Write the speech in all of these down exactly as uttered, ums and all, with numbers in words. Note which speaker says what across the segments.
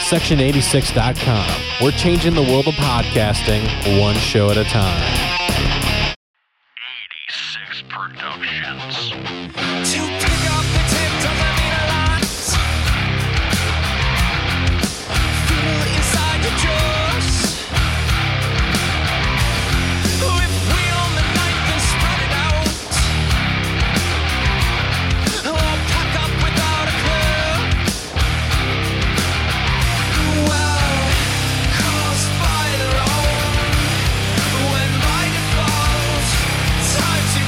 Speaker 1: section eighty-six dot com. We're changing the world of podcasting one show at a time.
Speaker 2: eighty-six Productions.
Speaker 3: To pick up the tip doesn't mean a lot. Feel inside your jaws. If we own the night, then spread it out. Or pack up without a clue. Well, caused by their own. When light falls, time to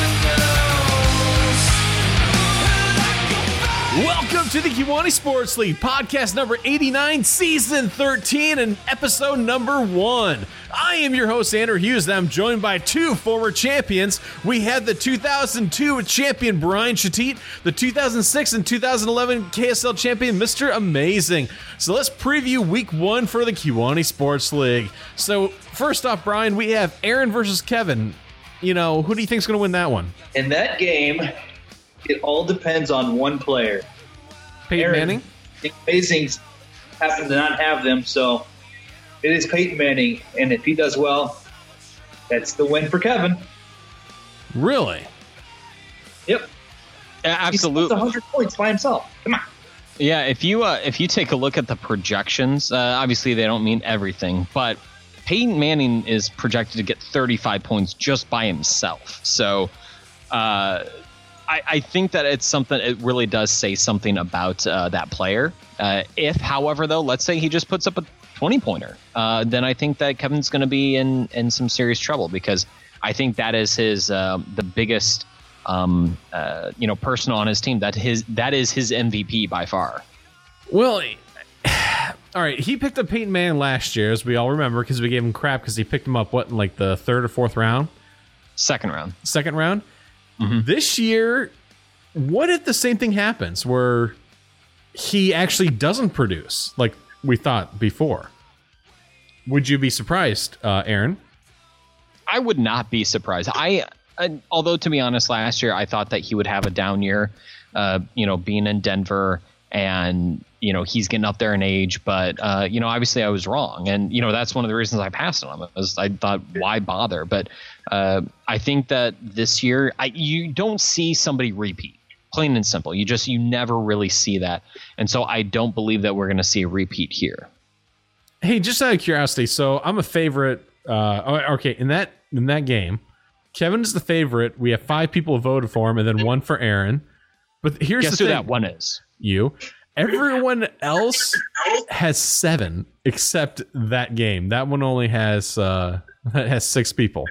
Speaker 3: follow.
Speaker 1: Welcome to the Kiwani Sports League, podcast number eighty-nine, season thirteen, and episode number one. I am your host, Andrew Hughes, and I'm joined by two former champions. We had the two thousand two champion, Brian Chattit, the two thousand six and two thousand eleven K S L champion, Mister Amazing. So let's preview week one for the Kiwani Sports League. So first off, Brian, we have Aaron versus Kevin. You know, who do you think is going to win that one?
Speaker 4: In that game, it all depends on one player.
Speaker 1: Peyton
Speaker 4: Aaron,
Speaker 1: Manning?
Speaker 4: Amazings happen to not have them, so it is Peyton Manning, and if he does well, that's the win for Kevin.
Speaker 1: Really?
Speaker 4: Yep.
Speaker 5: Absolutely.
Speaker 4: He's one hundred points by himself. Come on.
Speaker 5: Yeah, if you uh, if you take a look at the projections, uh, obviously they don't mean everything, but Peyton Manning is projected to get thirty-five points just by himself. So uh, I, I think that it's something, it really does say something about uh, that player. Uh, if, however, though, let's say he just puts up a twenty-pointer, uh, then I think that Kevin's going to be in, in some serious trouble, because I think that is his uh, the biggest um, uh, you know person on his team. That his that is his M V P by far.
Speaker 1: Well, all right, he picked up Peyton Manning last year, as we all remember, because we gave him crap because he picked him up, what, in like the third or fourth round?
Speaker 5: Second round.
Speaker 1: Second round?
Speaker 5: Mm-hmm.
Speaker 1: This year, what if the same thing happens, where he actually doesn't produce like we thought before? Would you be surprised, uh, Aaron?
Speaker 5: I would not be surprised. I, I, although to be honest, last year I thought that he would have a down year, uh, you know, being in Denver, and you know he's getting up there in age. But uh, you know, obviously I was wrong, and you know that's one of the reasons I passed on him. Was I thought, why bother? But uh, I think that this year, I, you don't see somebody repeat. Plain and simple. You just you never really see that, and so I don't believe that we're going to see a repeat here.
Speaker 1: Hey, just out of curiosity, so I'm a favorite. Uh, okay, in that in that game, Kevin is the favorite. We have five people who voted for him, and then one for Aaron. But here's
Speaker 5: Guess
Speaker 1: the
Speaker 5: who
Speaker 1: thing.
Speaker 5: that one is?
Speaker 1: You. Everyone else has seven except that game. That one only has uh, has six people.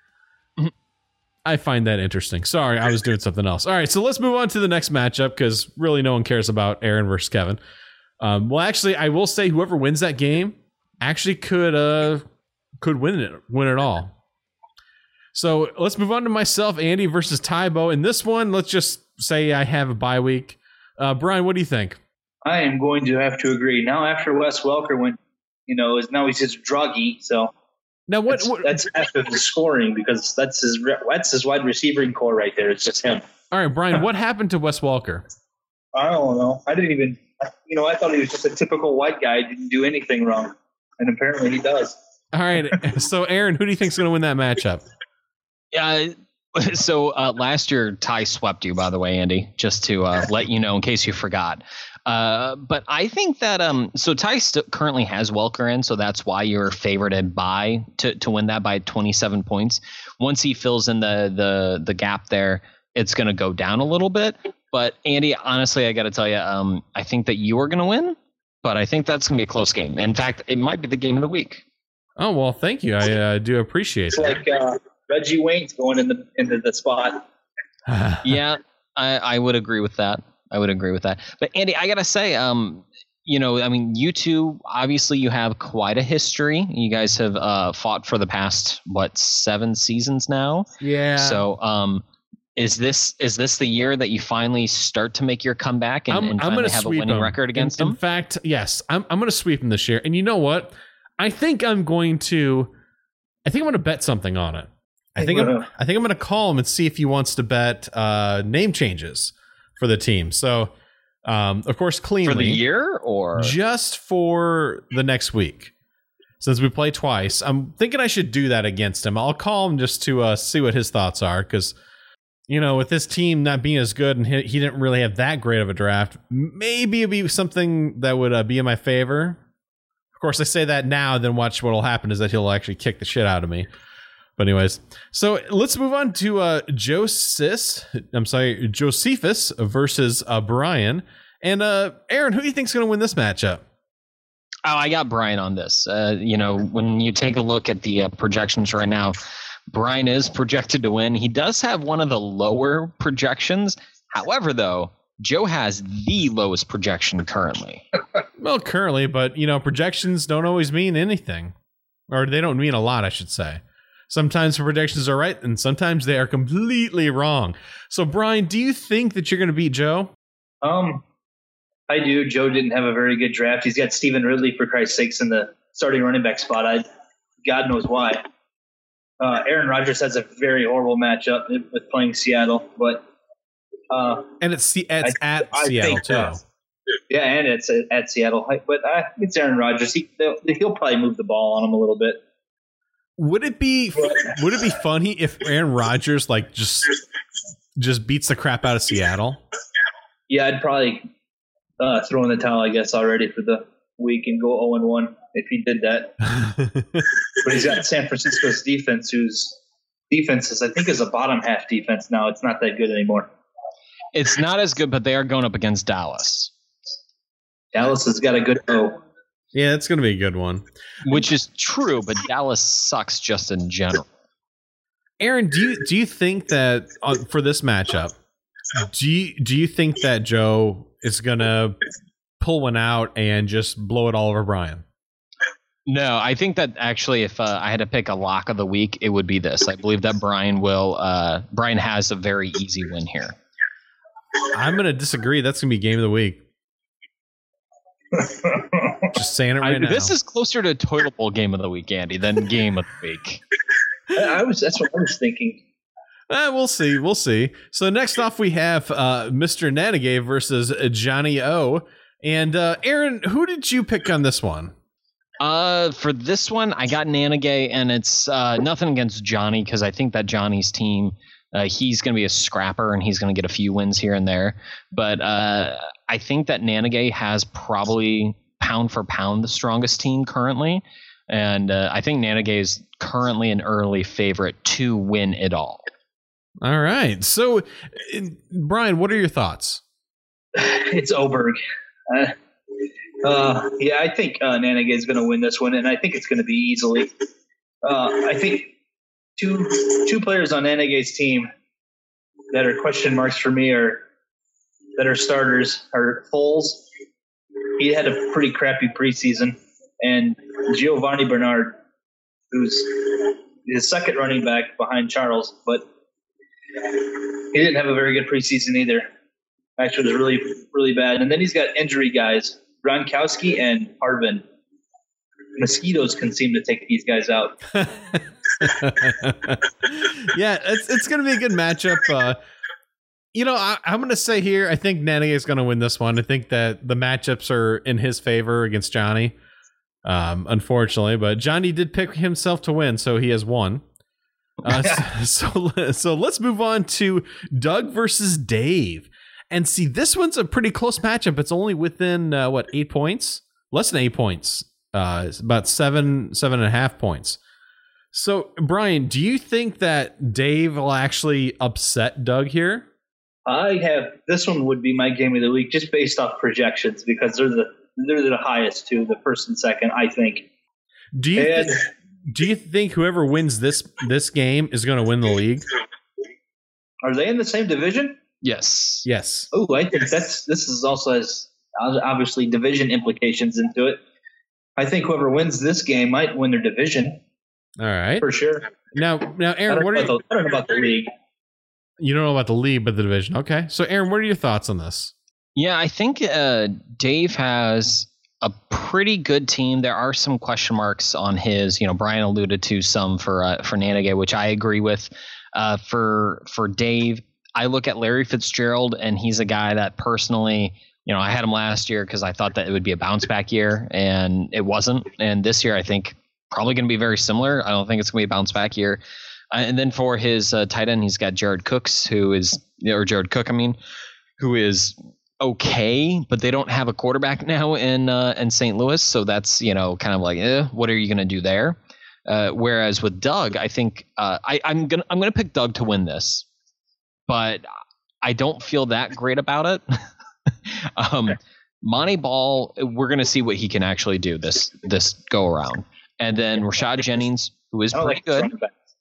Speaker 1: I find that interesting. Sorry, I was doing something else. All right, so let's move on to the next matchup, because really no one cares about Aaron versus Kevin. Um, well, actually, I will say whoever wins that game actually could uh, could win it win it all. So let's move on to myself, Andy versus Tybo. In this one, let's just say I have a bye week. Uh, Brian, what do you think?
Speaker 4: I am going to have to agree. Now, after Wes Welker went, you know, is now he's just druggy, so
Speaker 1: Now, what?
Speaker 4: that's,
Speaker 1: what
Speaker 4: that's after the scoring, because that's his that's his wide receiving core right there. It's just him.
Speaker 1: all right, Brian, what happened to Wes Welker?
Speaker 4: I don't know. I didn't even, you know, I thought he was just a typical white guy, didn't do anything wrong, and apparently he does.
Speaker 1: All right, so Aaron, who do you think is going to win that matchup?
Speaker 5: Yeah. So uh, last year, Ty swept you, by the way, Andy, just to uh, let you know in case you forgot. Uh, but I think that um, so Ty st- currently has Welker in, so that's why you're favorited by to, to win that by twenty-seven points. Once he fills in the the the gap there, it's going to go down a little bit. But Andy, honestly, I got to tell you, um, I think that you are going to win, but I think that's going to be a close game. In fact, it might be the game of the week.
Speaker 1: Oh, well, thank you. I uh, do appreciate
Speaker 4: It's
Speaker 1: that.
Speaker 4: like uh, Reggie Wayne's going in the into the spot.
Speaker 5: Yeah, I, I would agree with that. I would agree with that. But Andy, I gotta say, um, you know, I mean, you two, obviously you have quite a history. You guys have uh, fought for the past, what, seven seasons now?
Speaker 1: Yeah.
Speaker 5: So um, is this is this the year that you finally start to make your comeback and,
Speaker 1: I'm,
Speaker 5: and
Speaker 1: I'm
Speaker 5: finally
Speaker 1: going to
Speaker 5: have a
Speaker 1: sweep
Speaker 5: winning
Speaker 1: him.
Speaker 5: record against
Speaker 1: in,
Speaker 5: them?
Speaker 1: In fact, yes, I'm, I'm going to sweep him this year. And you know what? I think I'm going to, I think I'm going to bet something on it. I think I'm, I think I'm going to call him and see if he wants to bet uh, name changes for the team. So Um, of course, cleanly
Speaker 5: for the year or
Speaker 1: just for the next week. Since we play twice, I'm thinking I should do that against him. I'll call him just to uh, see what his thoughts are, because, you know, with this team not being as good and he, he didn't really have that great of a draft, maybe it'd be something that would uh, be in my favor. Of course, I say that now, then watch what'll happen is that he'll actually kick the shit out of me. But anyways, so let's move on to uh, Josis, I'm sorry, Josephus versus uh, Brian. And uh, Aaron, who do you think's going to win this matchup?
Speaker 5: Oh, I got Brian on this. Uh, you know, when you take a look at the uh, projections right now, Brian is projected to win. He does have one of the lower projections. However, though, Joe has the lowest projection currently.
Speaker 1: Well, currently, but, you know, projections don't always mean anything. Or they don't mean a lot, I should say. Sometimes the projections are right, and sometimes they are completely wrong. So, Brian, do you think that you're going to beat Joe?
Speaker 4: Um, I do. Joe didn't have a very good draft. He's got Stephen Ridley, for Christ's sakes, in the starting running back spot. I, God knows why. Uh, Aaron Rodgers has a very horrible matchup with playing Seattle, but uh,
Speaker 1: and it's it's I, at I Seattle too. Uh,
Speaker 4: yeah, and it's at Seattle. But I, it's Aaron Rodgers. He he'll probably move the ball on him a little bit.
Speaker 1: Would it be would it be funny if Aaron Rodgers like just just beats the crap out of Seattle?
Speaker 4: Yeah, I'd probably uh, throw in the towel, I guess, already for the week and go oh and one if he did that. But he's got San Francisco's defense, whose defense is, I think, is a bottom half defense now. It's not that good anymore.
Speaker 5: It's not as good, but they are going up against Dallas.
Speaker 4: Dallas has got a good O.
Speaker 1: Yeah, it's going to be a good one.
Speaker 5: Which is true, but Dallas sucks just in general.
Speaker 1: Aaron, do you do you think that uh, for this matchup, do you do you think that Joe is going to pull one out and just blow it all over Brian?
Speaker 5: No, I think that actually, if uh, I had to pick a lock of the week, it would be this. I believe that Brian will. Uh, Brian has a very easy win here.
Speaker 1: I'm going to disagree. That's going to be game of the week. Just saying it right I, now.
Speaker 5: This is closer to Toilet Bowl game of the week, Andy, than game of the week.
Speaker 4: I was. That's what I was thinking.
Speaker 1: Uh, we'll see. We'll see. So next off, we have uh, Mister Nanagay versus Johnny O. And uh, Aaron, who did you pick on this one?
Speaker 5: Uh, for this one, I got Nanagay, and it's uh, nothing against Johnny because I think that Johnny's team, uh, he's going to be a scrapper and he's going to get a few wins here and there. But uh, I think that Nanagay has probably pound for pound the strongest team currently. And uh, I think Nanagay is currently an early favorite to win it all.
Speaker 1: All right. So, Brian, what are your thoughts?
Speaker 4: It's Oberg. Uh, uh, yeah, I think uh, Nanagay is going to win this one, and I think it's going to be easily. Uh, I think two two players on Nanagay's team that are question marks for me are that are starters are Foles. He had a pretty crappy preseason, and Giovanni Bernard, who's his second running back behind Charles, but he didn't have a very good preseason either. Actually, it was really, really bad. And then he's got injury guys, Gronkowski and Harvin. Mosquitoes can seem to take these guys out.
Speaker 1: Yeah, it's it's going to be a good matchup. Uh, you know, I, I'm going to say here, I think Nanagay is going to win this one. I think that the matchups are in his favor against Johnny, um, unfortunately. But Johnny did pick himself to win, so he has won. Uh, so, so so let's move on to Doug versus Dave. And see, this one's a pretty close matchup. It's only within, uh, what, eight points? Less than eight points. Uh, it's about seven, seven and a half points. So, Brian, do you think that Dave will actually upset Doug here?
Speaker 4: I have this one would be my game of the week just based off projections because they're the they're the highest two, the first and second, I think.
Speaker 1: Do you
Speaker 4: and,
Speaker 1: th- do you think whoever wins this this game is going to win the league?
Speaker 4: Are they in the same division?
Speaker 5: Yes.
Speaker 1: Yes.
Speaker 4: Oh, I think that's this is also has obviously division implications into it. I think whoever wins this game might win their division.
Speaker 1: All right.
Speaker 4: For sure.
Speaker 1: Now, now, Aaron, what are you,
Speaker 4: the, I don't know about the league.
Speaker 1: You don't know about the league, but the division. Okay. So, Aaron, what are your thoughts on this?
Speaker 5: Yeah, I think uh, Dave has a pretty good team. There are some question marks on his. You know, Brian alluded to some for uh, for Nanagay, which I agree with. Uh, for for Dave, I look at Larry Fitzgerald, and he's a guy that personally, you know, I had him last year because I thought that it would be a bounce back year, and it wasn't. And this year, I think probably going to be very similar. I don't think it's going to be a bounce back year. Uh, and then for his uh, tight end, he's got Jared Cooks, who is or Jared Cook, I mean, who is okay, but they don't have a quarterback now in uh, in Saint Louis, so that's, you know, kind of like, eh, what are you going to do there? Uh, whereas with Doug, I think uh, I, I'm gonna I'm gonna pick Doug to win this, but I don't feel that great about it. um, Monty Ball, we're gonna see what he can actually do this this go around, and then Rashad Jennings, who is pretty good.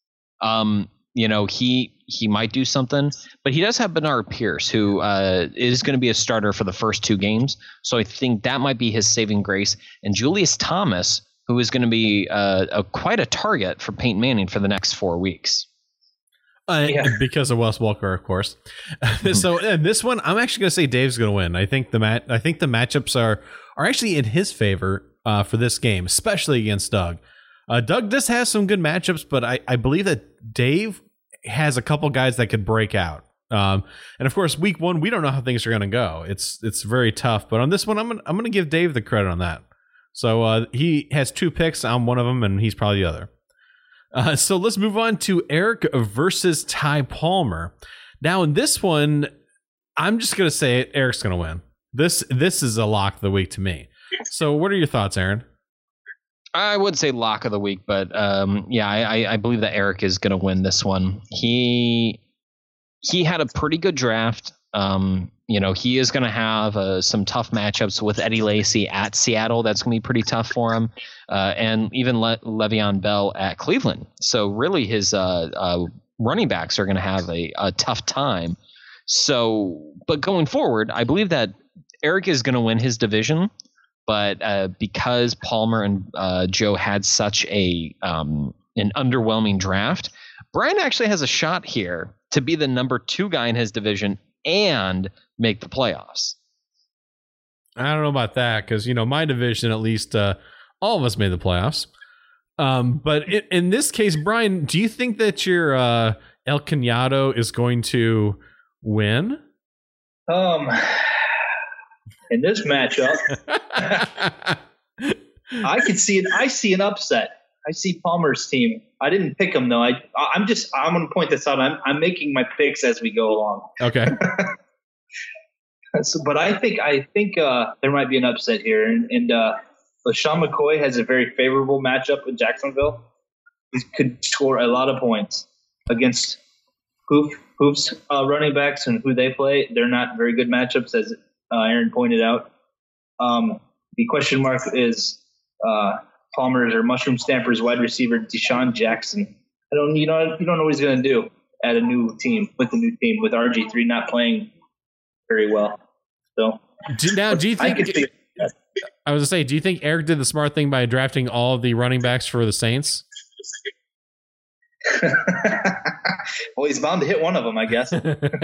Speaker 5: Um, you know, he he might do something, but he does have Bernard Pierce, who uh, is going to be a starter for the first two games. So I think that might be his saving grace. And Julius Thomas, who is going to be uh, a, quite a target for Peyton Manning for the next four weeks.
Speaker 1: Uh, yeah. Because of Wes Welker, of course. So and this one, I'm actually going to say Dave's going to win. I think the mat, I think the matchups are are actually in his favor uh, for this game, especially against Doug. Uh, Doug does have some good matchups, but I, I believe that Dave has a couple guys that could break out. Um, and of course, week one, we don't know how things are going to go. It's it's very tough. But on this one, I'm gonna, I'm going to give Dave the credit on that. So uh, he has two picks. I'm one of them, and he's probably the other. Uh, so let's move on to Eric versus Ty Palmer. Now, in this one, I'm just going to say it, Eric's going to win. This this is a lock of the week to me. So what are your thoughts, Aaron?
Speaker 5: I would say lock of the week, but um, yeah, I, I believe that Eric is going to win this one. He he had a pretty good draft. Um, you know, he is going to have uh, some tough matchups with Eddie Lacy at Seattle. That's going to be pretty tough for him, uh, and even Le- Le'Veon Bell at Cleveland. So really, his uh, uh, running backs are going to have a, a tough time. So, but going forward, I believe that Eric is going to win his division. But uh, because Palmer and uh, Joe had such a um, an underwhelming draft, Brian actually has a shot here to be the number two guy in his division and make the playoffs.
Speaker 1: I don't know about that because, you know, my division, at least uh, all of us made the playoffs. Um, but in, in this case, Brian, do you think that your uh, El Cunado is going to win?
Speaker 4: Um. In this matchup, I could see it. I see an upset. I see Palmer's team. I didn't pick him though. I, I'm just. I'm going to point this out. I'm. I'm making my picks as we go along.
Speaker 1: Okay.
Speaker 4: so, but I think. I think uh, there might be an upset here, and, and uh, LaShawn McCoy has a very favorable matchup with Jacksonville. He could score a lot of points against Hoof, Hoof's uh, running backs and who they play. They're not very good matchups, as Uh, Aaron pointed out. Um, the question mark is uh, Palmer's or Mushroom Stamper's wide receiver Deshaun Jackson. I don't, you know, you don't know what he's going to do at a new team with the new team with R G three not playing very well. So
Speaker 1: do, now, do you think? I, see, I was gonna say, do you think Eric did the smart thing by drafting all of the running backs for the Saints?
Speaker 4: Well, he's bound to hit one of them, I guess.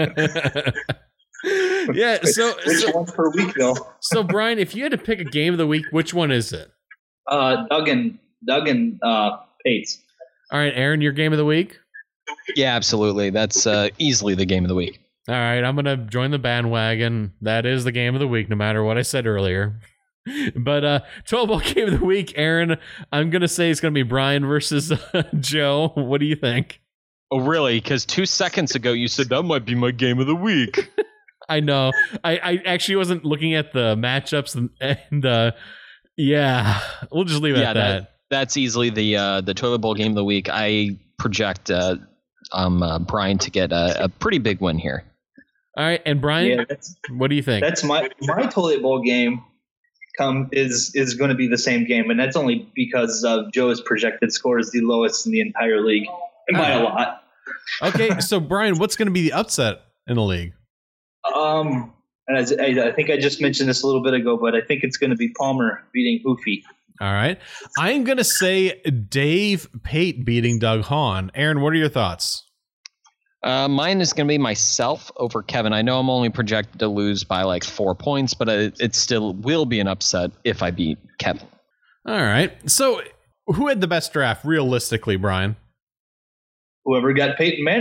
Speaker 1: Yeah, so
Speaker 4: which
Speaker 1: so,
Speaker 4: one per week though?
Speaker 1: So Brian, if you had to pick a game of the week, which one is it?
Speaker 4: Uh, Doug and Doug and uh, Pates.
Speaker 1: All right, Aaron, your game of the week?
Speaker 5: Yeah, absolutely. That's uh, easily the game of the week.
Speaker 1: All right, I'm gonna join the bandwagon. That is the game of the week, no matter what I said earlier. But uh, twelve ball game of the week, Aaron. I'm gonna say it's gonna be Brian versus uh, Joe. What do you think?
Speaker 5: Oh, really? Because two seconds ago you said that might be my game of the week.
Speaker 1: I know. I, I actually wasn't looking at the matchups, and, and uh, yeah, we'll just leave it
Speaker 5: yeah,
Speaker 1: at that.
Speaker 5: that. That's easily the uh, the toilet bowl game of the week. I project uh, um, uh, Brian to get a, a pretty big win here.
Speaker 1: All right, and Brian, yeah, what do you think?
Speaker 4: That's my my toilet bowl game. Come is is going to be the same game, and that's only because uh, Joe's projected score is the lowest in the entire league, and by a lot.
Speaker 1: Okay, so Brian, what's going to be the upset in the league?
Speaker 4: Um, and as, I, I think I just mentioned this a little bit ago, but I think it's going to be Palmer beating Hoofy.
Speaker 1: All right. I'm going to say Dave Pate beating Doug Hahn. Aaron, what are your thoughts?
Speaker 5: Uh, mine is going to be myself over Kevin. I know I'm only projected to lose by like four points, but it, it still will be an upset if I beat Kevin.
Speaker 1: All right. So who had the best draft realistically, Brian?
Speaker 4: Whoever got Peyton Manning.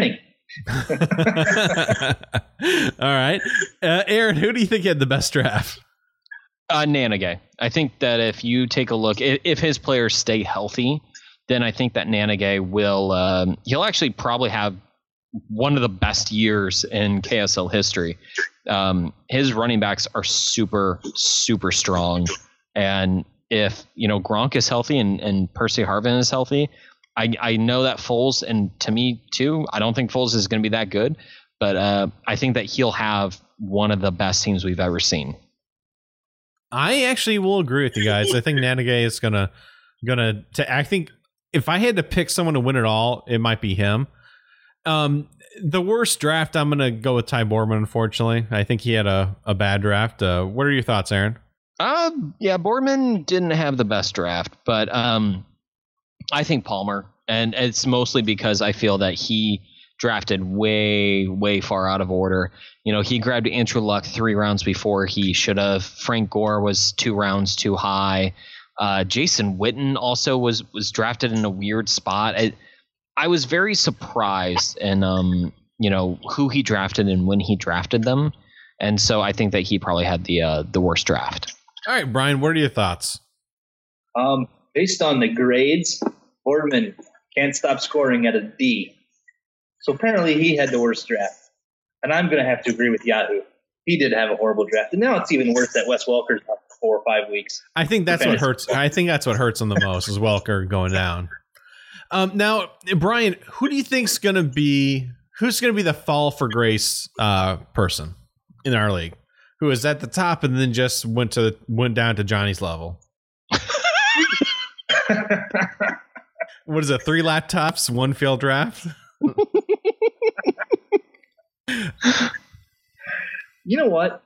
Speaker 1: All right. Uh, Aaron, who do you think had the best draft?
Speaker 5: Uh, Nanagay. I think that if you take a look, if, if his players stay healthy, then I think that Nanagay will, um, he'll actually probably have one of the best years in K S L history. Um, his running backs are super, super strong. And if, you know, Gronk is healthy and, and Percy Harvin is healthy, I, I know that Foles, and to me too, I don't think Foles is going to be that good, but uh, I think that he'll have one of the best teams we've ever seen.
Speaker 1: I actually will agree with you guys. I think Nanagay is gonna gonna. To, I think if I had to pick someone to win it all, it might be him. Um, the worst draft, I'm gonna go with Ty Borman. Unfortunately, I think he had a, a bad draft. Uh, what are your thoughts, Aaron?
Speaker 5: Uh, yeah, Borman didn't have the best draft, but um, I think Palmer, and it's mostly because I feel that he drafted way, way far out of order. You know, he grabbed Andrew Luck three rounds before he should have. Frank Gore was two rounds too high. Uh, Jason Witten also was was drafted in a weird spot. I, I was very surprised in, um, you know, who he drafted and when he drafted them. And so I think that he probably had the uh, the worst draft.
Speaker 1: All right, Brian, what are your thoughts?
Speaker 4: Um, based on the grades, Boardman can't stop scoring at a D. So apparently he had the worst draft. And I'm going to have to agree with Yahoo. He did have a horrible draft. And now it's even worse that Wes Welker's up for four or five weeks.
Speaker 1: I think that's what hurts. I think that's what hurts him the most is Welker going down. Um, now, Brian, who do you think's going to be who's going to be the fall for grace uh, person in our league? Who is at the top and then just went to went down to Johnny's level? What is it? Three laptops, one failed draft?
Speaker 4: You know what?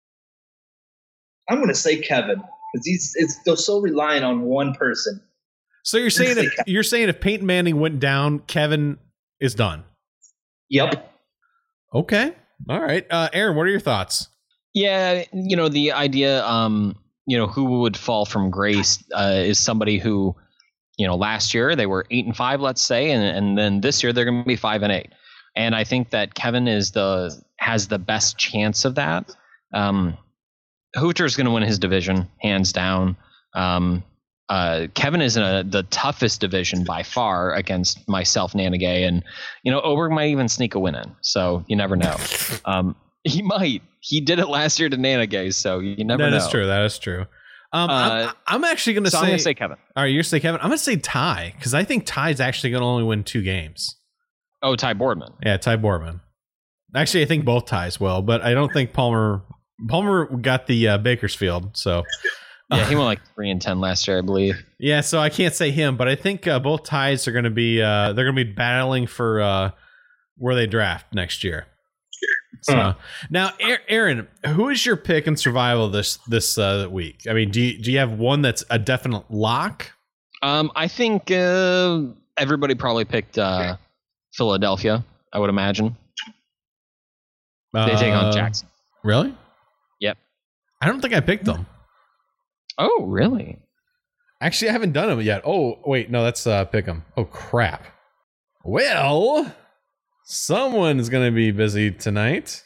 Speaker 4: I'm going to say Kevin because he's it's they're so reliant on one person.
Speaker 1: So you're saying if, you're saying if Peyton Manning went down, Kevin is done.
Speaker 4: Yep.
Speaker 1: Okay. All right. Uh, Aaron, what are your thoughts?
Speaker 5: Yeah, you know, the idea, um, you know, who would fall from grace uh, is somebody who, you know, last year they were eight and five, let's say, and, and then this year they're going to be five and eight. And I think that Kevin is the has the best chance of that. Um, Hooter is going to win his division, hands down. Um, uh, Kevin is in a, the toughest division by far against myself, Nanagay, and you know, Oberg might even sneak a win in. So you never know. Um, he might. He did it last year to Nanagay, so you never
Speaker 1: that
Speaker 5: know.
Speaker 1: That is true. That is true. Um,
Speaker 5: uh,
Speaker 1: I'm, I'm actually going to
Speaker 5: so
Speaker 1: say.
Speaker 5: I'm going to say Kevin.
Speaker 1: All right, you're going to say Kevin. I'm going to say Ty because I think Ty's actually going to only win two games.
Speaker 5: Oh, Ty Boardman.
Speaker 1: Yeah, Ty Boardman. Actually, I think both Ties will, but I don't think Palmer. Palmer got the uh, Bakersfield, so.
Speaker 5: Yeah, he went like three and ten last year, I believe.
Speaker 1: Yeah, so I can't say him, but I think uh, both Ties are going to be uh, they're going to be battling for uh, where they draft next year. So huh. Now, Aaron, who is your pick in survival this this uh, week? I mean, do you, do you have one that's a definite lock?
Speaker 5: Um, I think uh, everybody probably picked uh, Philadelphia. I would imagine uh, they take on Jackson.
Speaker 1: Really?
Speaker 5: Yep.
Speaker 1: I don't think I picked them.
Speaker 5: Oh, really?
Speaker 1: Actually, I haven't done them yet. Oh, wait, no, that's uh, pick them. Oh, crap. Well, someone's going to be busy tonight.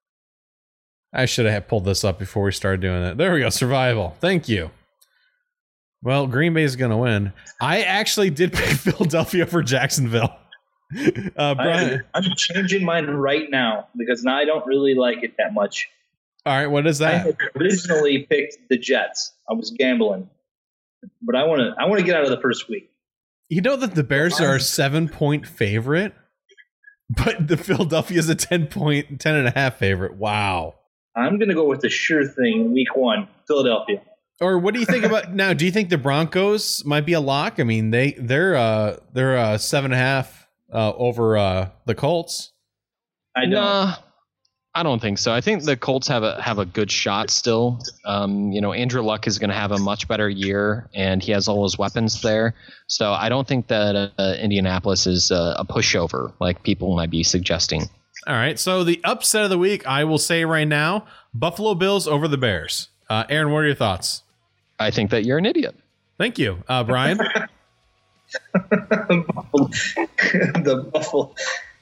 Speaker 1: I should have pulled this up before we started doing that. There we go. Survival. Thank you. Well, Green Bay is going to win. I actually did pick Philadelphia for Jacksonville. Uh, Brian,
Speaker 4: I, I'm changing mine right now because now I don't really like it that much.
Speaker 1: All right, what is that?
Speaker 4: I had originally picked the Jets. I was gambling, but I want to. I want to get out of the first week.
Speaker 1: You know that the Bears are a seven-point favorite, but the Philadelphia is a ten point, ten and a half favorite. Wow.
Speaker 4: I'm going to go with the sure thing. Week one, Philadelphia.
Speaker 1: Or what do you think about now? Do you think the Broncos might be a lock? I mean, they they're uh they're uh seven and a half uh, over uh, the Colts.
Speaker 4: I don't.
Speaker 5: Nah, I don't think so. I think the Colts have a have a good shot still. Um, you know, Andrew Luck is going to have a much better year, and he has all his weapons there. So I don't think that uh, Indianapolis is uh, a pushover like people might be suggesting.
Speaker 1: All right. So the upset of the week, I will say right now, Buffalo Bills over the Bears. Uh, Aaron, what are your thoughts?
Speaker 5: I think that you're an idiot.
Speaker 1: Thank you, uh, Brian.
Speaker 4: the Buffalo.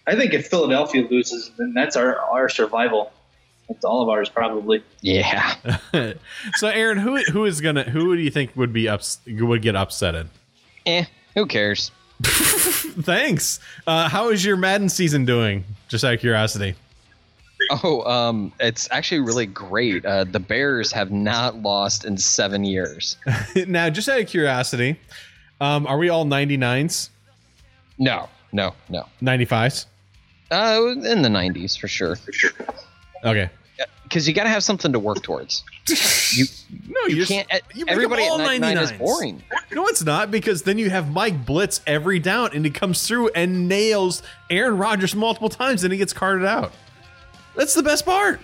Speaker 4: I think if Philadelphia loses, then that's our, our survival. That's all of ours, probably.
Speaker 5: Yeah.
Speaker 1: So, Aaron, who who is gonna who do you think would be ups, would get upsetted?
Speaker 5: Eh, who cares?
Speaker 1: Thanks. Uh, how is your Madden season doing? Just out of curiosity.
Speaker 5: Oh, um, it's actually really great. Uh, the Bears have not lost in seven years.
Speaker 1: Now, just out of curiosity, um, are we all ninety-nines?
Speaker 5: No, no, no.
Speaker 1: ninety-fives?
Speaker 5: Uh, in the nineties for sure. For sure.
Speaker 1: Okay.
Speaker 5: Because you got to have something to work towards. You
Speaker 1: no,
Speaker 5: you,
Speaker 1: you
Speaker 5: can't.
Speaker 1: Just, you
Speaker 5: everybody
Speaker 1: all
Speaker 5: at ninety-nine is
Speaker 1: ninety-nines.
Speaker 5: boring.
Speaker 1: No, it's not, because then you have Mike Blitz every down, and he comes through and nails Aaron Rodgers multiple times, and he gets carted out. That's the best part.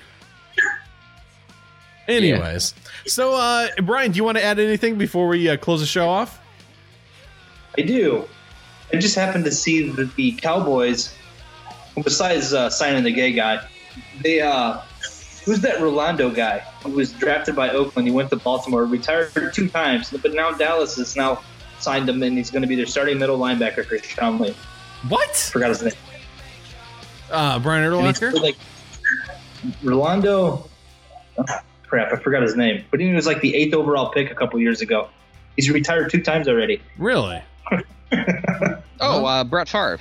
Speaker 1: Anyways, yeah. so uh, Brian, do you want to add anything before we uh, close the show off?
Speaker 4: I do. I just happened to see that the Cowboys, besides uh, signing the gay guy, they uh, who's that Rolando guy who was drafted by Oakland? He went to Baltimore, retired two times, but now Dallas has now signed him, and he's going to be their starting middle linebacker for Sean Lee.
Speaker 1: What?
Speaker 4: Forgot his name.
Speaker 1: Uh, Brian Urlacher?
Speaker 4: Like Rolando. Oh, crap, I forgot his name. But he was like the eighth overall pick a couple years ago. He's retired two times already.
Speaker 1: Really?
Speaker 5: oh, uh, Brett Favre.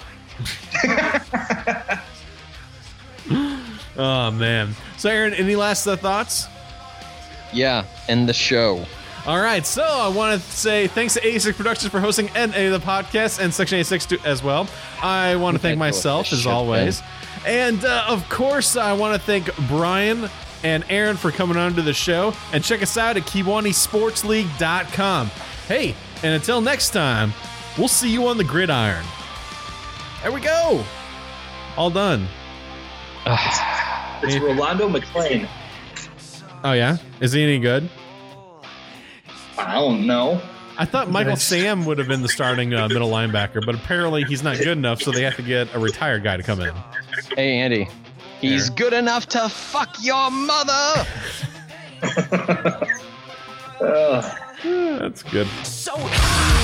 Speaker 1: Oh, man. So, Aaron, any last uh, thoughts?
Speaker 5: Yeah, end the show.
Speaker 1: All right, so I want to say thanks to eighty-six Productions for hosting N A the podcast and Section eighty-six too, as well. I want to thank myself, as always. And, uh, of course, I want to thank Brian and Aaron for coming on to the show. And check us out at Kiwani Sports League dot com. Hey, and until next time, we'll see you on the gridiron. There we go. All done.
Speaker 4: It's Rolando McClain.
Speaker 1: Oh, yeah? Is he any good?
Speaker 4: I don't know.
Speaker 1: I thought Michael Sam would have been the starting uh, middle linebacker, but apparently he's not good enough, so they have to get a retired guy to come in.
Speaker 5: Hey, Andy. He's
Speaker 1: Aaron.
Speaker 5: good enough to fuck your mother.
Speaker 4: uh.
Speaker 1: Yeah, that's good.
Speaker 3: So high.